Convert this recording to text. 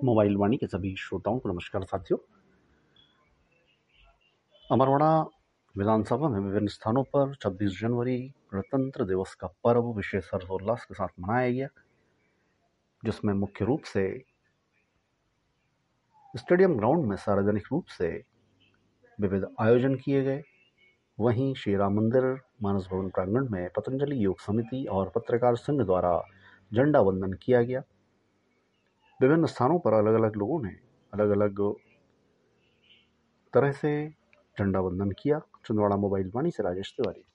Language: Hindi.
मोबाइल वाणी के सभी श्रोताओं को नमस्कार साथियों। अमरवाड़ा विधानसभा में विभिन्न स्थानों पर 26 जनवरी गणतंत्र दिवस का पर्व विशेष हर्षोल्लास के साथ मनाया गया, जिसमें मुख्य रूप से स्टेडियम ग्राउंड में सार्वजनिक रूप से विविध आयोजन किए गए। वहीं श्री राम मंदिर मानस भवन प्रांगण में पतंजलि योग समिति और पत्रकार संघ द्वारा झंडा वंदन किया गया। विभिन्न स्थानों पर अलग अलग लोगों ने अलग अलग तरह से झंडा वंदन किया। छिंदवाड़ा मोबाइल वाणी से राजेश तिवारी।